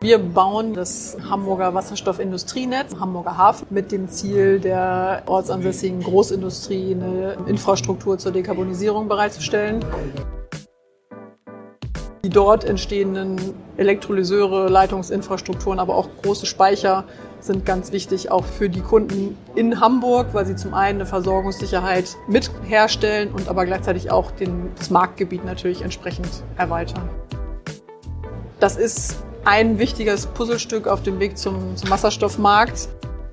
Wir bauen das Hamburger Wasserstoffindustrienetz im Hamburger Hafen mit dem Ziel, der ortsansässigen Großindustrie eine Infrastruktur zur Dekarbonisierung bereitzustellen. Die dort entstehenden Elektrolyseure, Leitungsinfrastrukturen, aber auch große Speicher sind ganz wichtig auch für die Kunden in Hamburg, weil sie zum einen eine Versorgungssicherheit mit herstellen und aber gleichzeitig auch das Marktgebiet natürlich entsprechend erweitern. Das ist ein wichtiges Puzzlestück auf dem Weg zum Wasserstoffmarkt.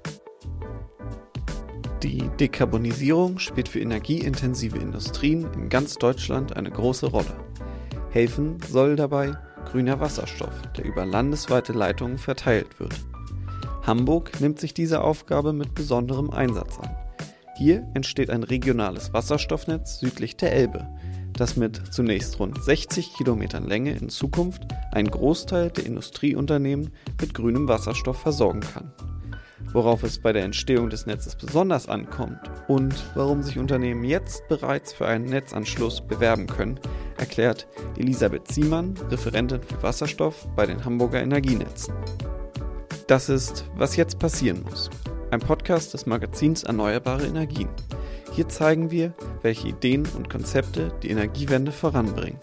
Die Dekarbonisierung spielt für energieintensive Industrien in ganz Deutschland eine große Rolle. Helfen soll dabei grüner Wasserstoff, der über landesweite Leitungen verteilt wird. Hamburg nimmt sich diese Aufgabe mit besonderem Einsatz an. Hier entsteht ein regionales Wasserstoffnetz südlich der Elbe, das mit zunächst rund 60 Kilometern Länge in Zukunft einen Großteil der Industrieunternehmen mit grünem Wasserstoff versorgen kann. Worauf es bei der Entstehung des Netzes besonders ankommt und warum sich Unternehmen jetzt bereits für einen Netzanschluss bewerben können, erklärt Elisabeth Ziemann, Referentin für Wasserstoff bei den Hamburger Energienetzen. Das ist "Was jetzt passieren muss", ein Podcast des Magazins Erneuerbare Energien. Hier zeigen wir, welche Ideen und Konzepte die Energiewende voranbringen.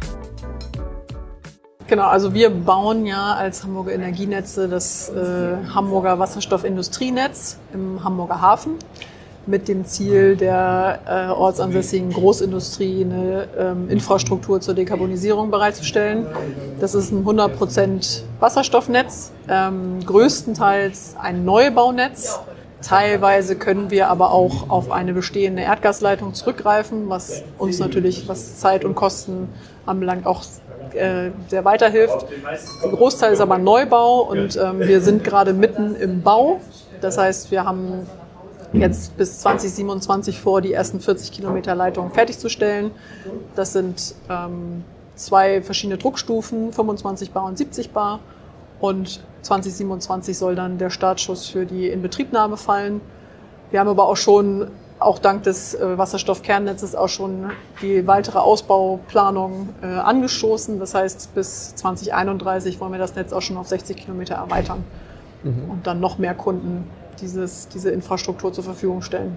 Genau, also wir bauen ja als Hamburger Energienetze das Hamburger Wasserstoffindustrienetz im Hamburger Hafen mit dem Ziel, der ortsansässigen Großindustrie eine Infrastruktur zur Dekarbonisierung bereitzustellen. Das ist ein 100% Wasserstoffnetz, größtenteils ein Neubaunetz. Teilweise können wir aber auch auf eine bestehende Erdgasleitung zurückgreifen, was uns natürlich, was Zeit und Kosten anbelangt, auch sehr weiterhilft. Der Großteil ist aber Neubau und wir sind gerade mitten im Bau. Das heißt, wir haben jetzt bis 2027 vor, die ersten 40 Kilometer Leitungen fertigzustellen. Das sind 2 verschiedene Druckstufen, 25 bar und 70 bar. Und 2027 soll dann der Startschuss für die Inbetriebnahme fallen. Wir haben aber auch schon, auch dank des Wasserstoffkernnetzes, auch schon die weitere Ausbauplanung angestoßen. Das heißt, bis 2031 wollen wir das Netz auch schon auf 60 Kilometer erweitern und dann noch mehr Kunden diese Infrastruktur zur Verfügung stellen.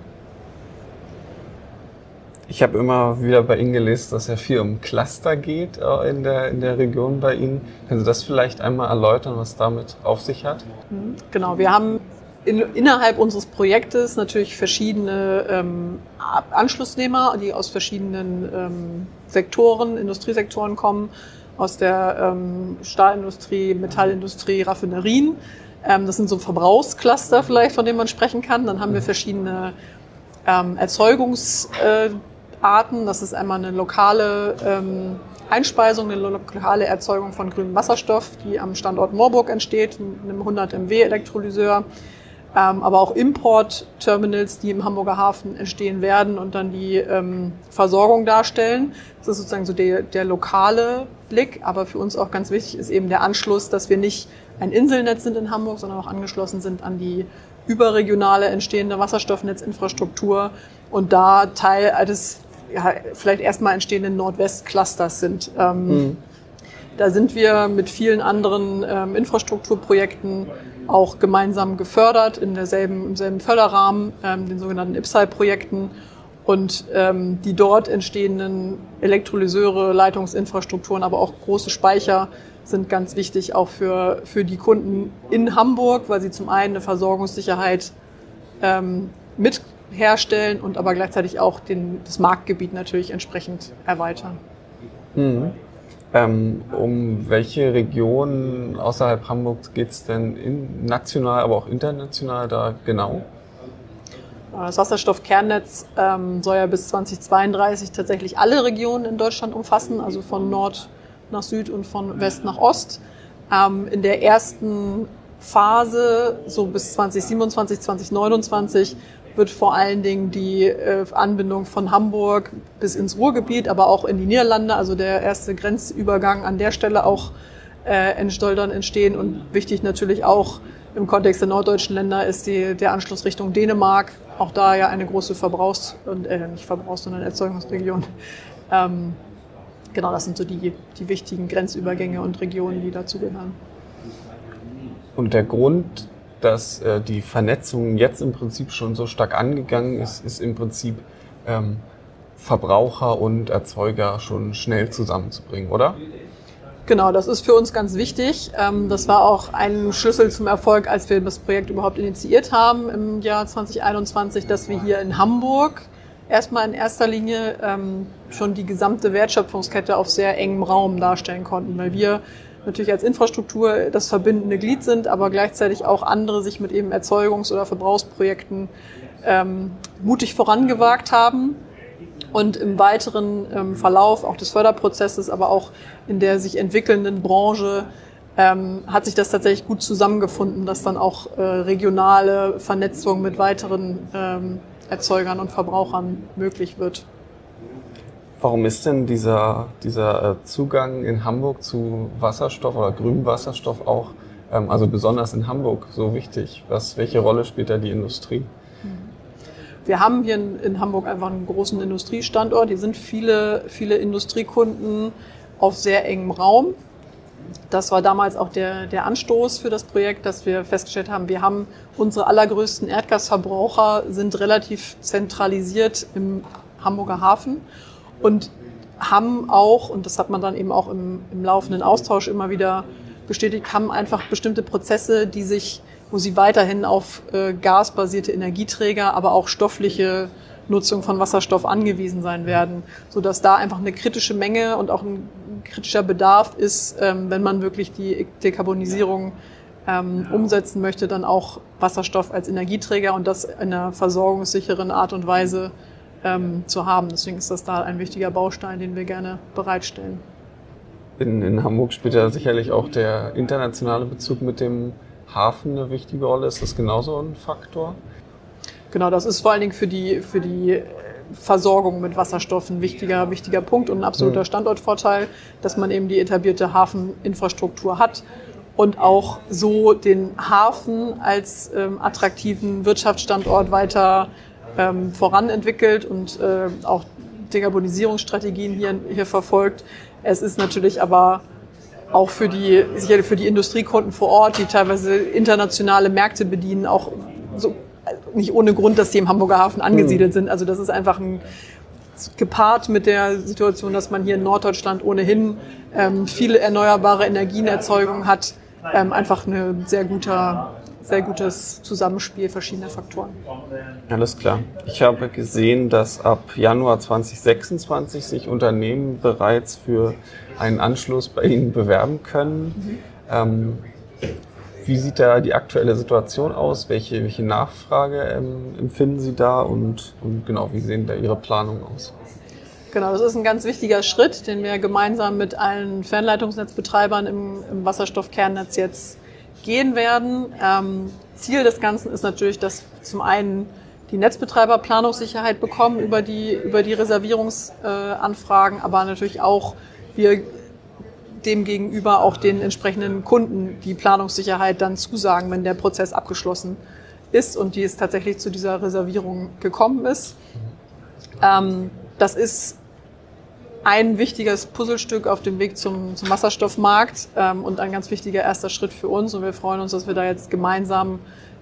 Ich habe immer wieder bei Ihnen gelesen, dass ja viel um Cluster geht in der Region bei Ihnen. Können Sie das vielleicht einmal erläutern, was damit auf sich hat? Genau, wir haben innerhalb unseres Projektes natürlich verschiedene Anschlussnehmer, die aus verschiedenen Sektoren, Industriesektoren kommen, aus der Stahlindustrie, Metallindustrie, Raffinerien. Das sind so Verbrauchscluster vielleicht, von denen man sprechen kann. Dann haben wir verschiedene Erzeugungsarten. Das ist einmal eine lokale Einspeisung, eine lokale Erzeugung von grünem Wasserstoff, die am Standort Moorburg entsteht, mit einem 100 MW Elektrolyseur. Aber auch Import-Terminals, die im Hamburger Hafen entstehen werden und dann die Versorgung darstellen. Das ist sozusagen so der lokale Blick. Aber für uns auch ganz wichtig ist eben der Anschluss, dass wir nicht ein Inselnetz sind in Hamburg, sondern auch angeschlossen sind an die überregionale entstehende Wasserstoffnetzinfrastruktur und da Teil eines vielleicht erstmal entstehenden Nordwest-Clusters sind. Da sind wir mit vielen anderen Infrastrukturprojekten auch gemeinsam gefördert im selben Förderrahmen, den sogenannten IPSAI-Projekten. Und die dort entstehenden Elektrolyseure, Leitungsinfrastrukturen, aber auch große Speicher sind ganz wichtig auch für die Kunden in Hamburg, weil sie zum einen eine Versorgungssicherheit mit herstellen und aber gleichzeitig auch das Marktgebiet natürlich entsprechend erweitern. Um welche Regionen außerhalb Hamburgs geht es denn national, aber auch international da genau? Das Wasserstoffkernnetz soll ja bis 2032 tatsächlich alle Regionen in Deutschland umfassen, also von Nord nach Süd und von West nach Ost. In der ersten Phase, so bis 2027, 2029, wird vor allen Dingen die Anbindung von Hamburg bis ins Ruhrgebiet, aber auch in die Niederlande, also der erste Grenzübergang an der Stelle auch soll dann entstehen. Und wichtig natürlich auch im Kontext der norddeutschen Länder ist der Anschluss Richtung Dänemark. Auch da ja eine große sondern Erzeugungsregion. Genau, das sind so die wichtigen Grenzübergänge und Regionen, die dazugehören. Und der Grund, dass die Vernetzung jetzt im Prinzip schon so stark angegangen ist, ist im Prinzip Verbraucher und Erzeuger schon schnell zusammenzubringen, oder? Genau, das ist für uns ganz wichtig. Das war auch ein Schlüssel zum Erfolg, als wir das Projekt überhaupt initiiert haben im Jahr 2021, dass wir hier in Hamburg erstmal in erster Linie schon die gesamte Wertschöpfungskette auf sehr engem Raum darstellen konnten, weil wir natürlich als Infrastruktur das verbindende Glied sind, aber gleichzeitig auch andere sich mit eben Erzeugungs- oder Verbrauchsprojekten mutig vorangewagt haben. Und im weiteren Verlauf auch des Förderprozesses, aber auch in der sich entwickelnden Branche hat sich das tatsächlich gut zusammengefunden, dass dann auch regionale Vernetzung mit weiteren Erzeugern und Verbrauchern möglich wird. Warum ist denn dieser Zugang in Hamburg zu Wasserstoff oder grünem Wasserstoff auch, also besonders in Hamburg, so wichtig? Welche Rolle spielt da die Industrie? Wir haben hier in Hamburg einfach einen großen Industriestandort. Hier sind viele Industriekunden auf sehr engem Raum. Das war damals auch der Anstoß für das Projekt, dass wir festgestellt haben, wir haben unsere allergrößten Erdgasverbraucher sind relativ zentralisiert im Hamburger Hafen und haben auch, und das hat man dann eben auch im laufenden Austausch immer wieder bestätigt, haben einfach bestimmte Prozesse, wo sie weiterhin auf gasbasierte Energieträger, aber auch stoffliche Nutzung von Wasserstoff angewiesen sein werden, sodass da einfach eine kritische Menge und auch ein kritischer Bedarf ist, wenn man wirklich die Dekarbonisierung umsetzen möchte, dann auch Wasserstoff als Energieträger und das in einer versorgungssicheren Art und Weise zu haben. Deswegen ist das da ein wichtiger Baustein, den wir gerne bereitstellen. In Hamburg spielt ja sicherlich auch der internationale Bezug mit dem Hafen eine wichtige Rolle. Ist das genauso ein Faktor? Genau, das ist vor allen Dingen für die Versorgung mit Wasserstoff ein wichtiger Punkt und ein absoluter Standortvorteil, dass man eben die etablierte Hafeninfrastruktur hat und auch so den Hafen als attraktiven Wirtschaftsstandort weiter voranentwickelt und auch Dekarbonisierungsstrategien hier verfolgt. Es ist natürlich aber auch sicherlich für die Industriekunden vor Ort, die teilweise internationale Märkte bedienen, auch so nicht ohne Grund, dass die im Hamburger Hafen angesiedelt sind. Also das ist einfach gepaart mit der Situation, dass man hier in Norddeutschland ohnehin viele erneuerbare Energienerzeugung hat, einfach ein sehr gutes Zusammenspiel verschiedener Faktoren. Alles klar. Ich habe gesehen, dass ab Januar 2026 sich Unternehmen bereits für einen Anschluss bei Ihnen bewerben können. Wie sieht da die aktuelle Situation aus? Welche Nachfrage empfinden Sie da und genau, wie sehen da Ihre Planungen aus? Genau, das ist ein ganz wichtiger Schritt, den wir gemeinsam mit allen Fernleitungsnetzbetreibern im Wasserstoffkernnetz jetzt gehen werden. Ziel des Ganzen ist natürlich, dass zum einen die Netzbetreiber Planungssicherheit bekommen über die Reservierungsanfragen, aber natürlich auch wir demgegenüber auch den entsprechenden Kunden die Planungssicherheit dann zusagen, wenn der Prozess abgeschlossen ist und die es tatsächlich zu dieser Reservierung gekommen ist. Das ist ein wichtiges Puzzlestück auf dem Weg zum Wasserstoffmarkt und ein ganz wichtiger erster Schritt für uns. Und wir freuen uns, dass wir da jetzt gemeinsam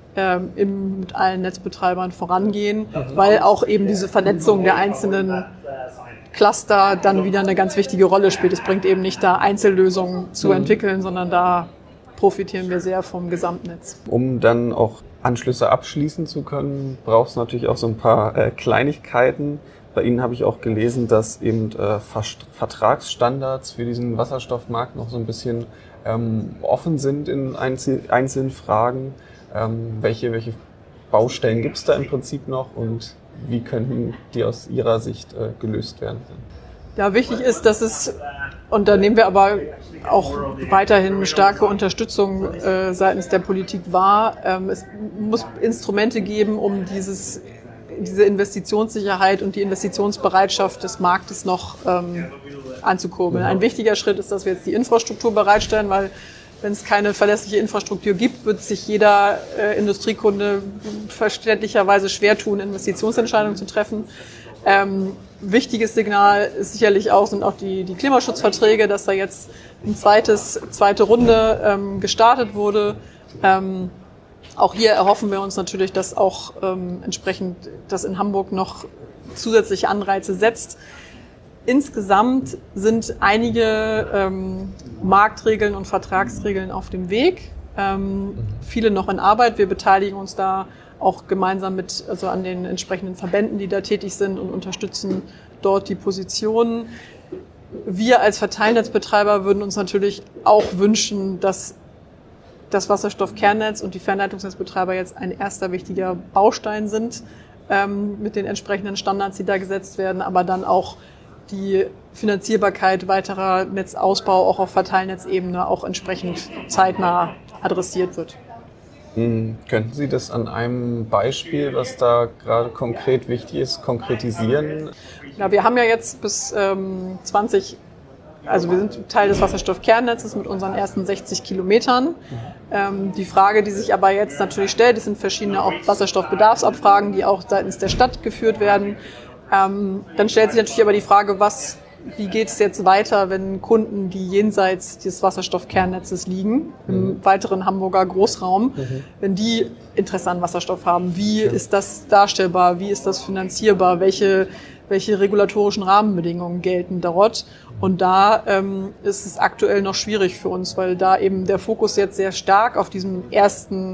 mit allen Netzbetreibern vorangehen, weil auch eben diese Vernetzung der einzelnen Cluster dann wieder eine ganz wichtige Rolle spielt. Es bringt eben nicht da Einzellösungen zu entwickeln, sondern da profitieren wir sehr vom Gesamtnetz. Um dann auch Anschlüsse abschließen zu können, braucht es natürlich auch so ein paar Kleinigkeiten. Bei Ihnen habe ich auch gelesen, dass eben Vertragsstandards für diesen Wasserstoffmarkt noch so ein bisschen offen sind in einzelnen Fragen. Welche Baustellen gibt es da im Prinzip noch und wie könnten die aus Ihrer Sicht gelöst werden? Ja, wichtig ist, dass es, und da nehmen wir aber auch weiterhin starke Unterstützung seitens der Politik wahr, es muss Instrumente geben, um diese Investitionssicherheit und die Investitionsbereitschaft des Marktes noch anzukurbeln. Ein wichtiger Schritt ist, dass wir jetzt die Infrastruktur bereitstellen, weil wenn es keine verlässliche Infrastruktur gibt, wird sich jeder Industriekunde verständlicherweise schwer tun, Investitionsentscheidungen zu treffen. Wichtiges Signal ist sicherlich auch, sind auch die Klimaschutzverträge, dass da jetzt eine zweite Runde gestartet wurde. Auch hier erhoffen wir uns natürlich, dass auch entsprechend das in Hamburg noch zusätzliche Anreize setzt. Insgesamt sind einige Marktregeln und Vertragsregeln auf dem Weg, viele noch in Arbeit. Wir beteiligen uns da auch gemeinsam an den entsprechenden Verbänden, die da tätig sind und unterstützen dort die Positionen. Wir als Verteilnetzbetreiber würden uns natürlich auch wünschen, dass das Wasserstoffkernnetz und die Fernleitungsnetzbetreiber jetzt ein erster wichtiger Baustein sind mit den entsprechenden Standards, die da gesetzt werden, aber dann auch die Finanzierbarkeit weiterer Netzausbau auch auf Verteilnetzebene auch entsprechend zeitnah adressiert wird. Könnten Sie das an einem Beispiel, was da gerade konkret wichtig ist, konkretisieren? Ja, wir haben ja jetzt bis wir sind Teil des Wasserstoffkernnetzes mit unseren ersten 60 Kilometern. Die Frage, die sich aber jetzt natürlich stellt, es sind verschiedene auch Wasserstoffbedarfsabfragen, die auch seitens der Stadt geführt werden. Dann stellt sich natürlich aber die Frage, wie geht es jetzt weiter, wenn Kunden, die jenseits des Wasserstoffkernnetzes liegen, im weiteren Hamburger Großraum, wenn die Interesse an Wasserstoff haben, wie ist das darstellbar, wie ist das finanzierbar, welche regulatorischen Rahmenbedingungen gelten dort? Und da ist es aktuell noch schwierig für uns, weil da eben der Fokus jetzt sehr stark auf diesem ersten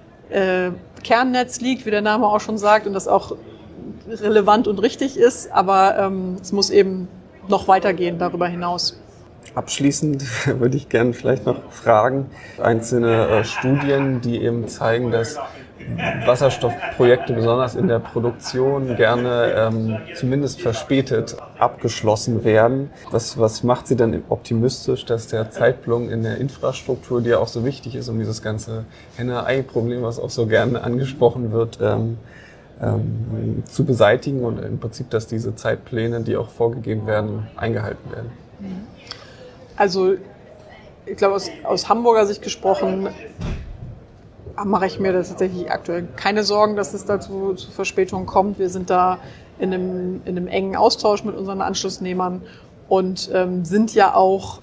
Kernnetz liegt, wie der Name auch schon sagt, und das auch relevant und richtig ist, aber es muss eben noch weitergehen darüber hinaus. Abschließend würde ich gerne vielleicht noch fragen, einzelne Studien, die eben zeigen, dass Wasserstoffprojekte besonders in der Produktion gerne zumindest verspätet abgeschlossen werden. Was macht Sie denn optimistisch, dass der Zeitplan in der Infrastruktur, die ja auch so wichtig ist, um dieses ganze Henne-Ei-Problem, was auch so gerne angesprochen wird, zu beseitigen und im Prinzip, dass diese Zeitpläne, die auch vorgegeben werden, eingehalten werden? Also ich glaube, aus Hamburger Sicht gesprochen, mache ich mir da tatsächlich aktuell keine Sorgen, dass es dazu zu Verspätungen kommt. Wir sind da in einem engen Austausch mit unseren Anschlussnehmern und sind ja auch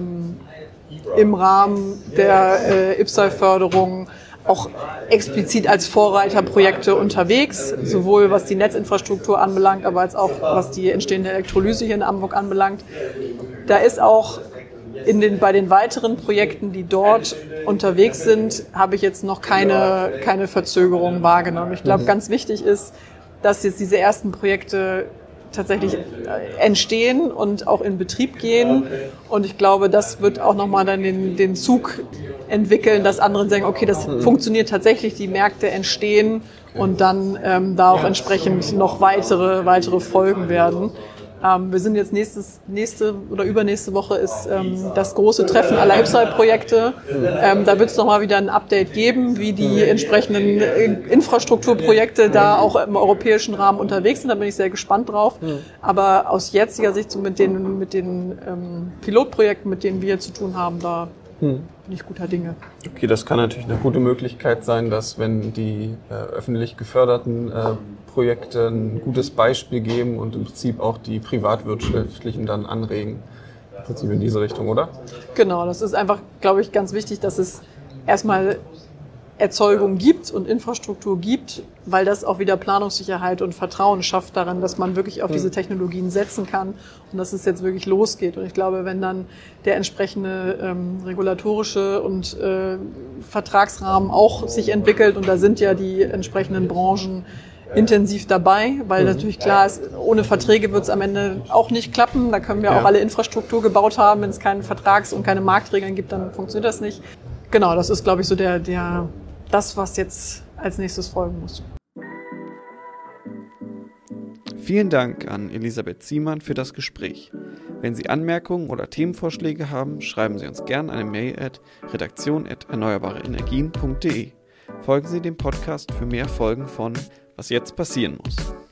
im Rahmen der IPCEI-Förderung auch explizit als Vorreiterprojekte unterwegs, sowohl was die Netzinfrastruktur anbelangt, aber als auch was die entstehende Elektrolyse hier in Hamburg anbelangt. Da ist auch bei den weiteren Projekten, die dort unterwegs sind, habe ich jetzt noch keine Verzögerung wahrgenommen. Ich glaube, ganz wichtig ist, dass jetzt diese ersten Projekte tatsächlich entstehen und auch in Betrieb gehen. Und ich glaube, das wird auch nochmal dann den Zug entwickeln, dass andere sagen, okay, das funktioniert tatsächlich, die Märkte entstehen und dann da auch entsprechend noch weitere Folgen werden. Wir sind jetzt nächste oder übernächste Woche ist das große Treffen aller IPCEI-Projekte. Da wird es nochmal wieder ein Update geben, wie die entsprechenden Infrastrukturprojekte da auch im europäischen Rahmen unterwegs sind. Da bin ich sehr gespannt drauf. Aber aus jetziger Sicht, so mit den Pilotprojekten, mit denen wir zu tun haben, da bin ich guter Dinge. Okay, das kann natürlich eine gute Möglichkeit sein, dass wenn die öffentlich geförderten Projekte ein gutes Beispiel geben und im Prinzip auch die privatwirtschaftlichen dann anregen, im Prinzip in diese Richtung, oder? Genau, das ist einfach, glaube ich, ganz wichtig, dass es erstmal Erzeugung gibt und Infrastruktur gibt, weil das auch wieder Planungssicherheit und Vertrauen schafft daran, dass man wirklich auf diese Technologien setzen kann und dass es jetzt wirklich losgeht. Und ich glaube, wenn dann der entsprechende regulatorische und Vertragsrahmen auch sich entwickelt, und da sind ja die entsprechenden Branchen intensiv dabei, weil natürlich klar ist, ohne Verträge wird es am Ende auch nicht klappen. Da können wir auch alle Infrastruktur gebaut haben. Wenn es keinen Vertrags- und keine Marktregeln gibt, dann funktioniert das nicht. Genau, das ist, glaube ich, so das, was jetzt als nächstes folgen muss. Vielen Dank an Elisabeth Ziemann für das Gespräch. Wenn Sie Anmerkungen oder Themenvorschläge haben, schreiben Sie uns gerne eine Mail at redaktion@erneuerbareenergien.de. Folgen Sie dem Podcast für mehr Folgen von Was jetzt passieren muss.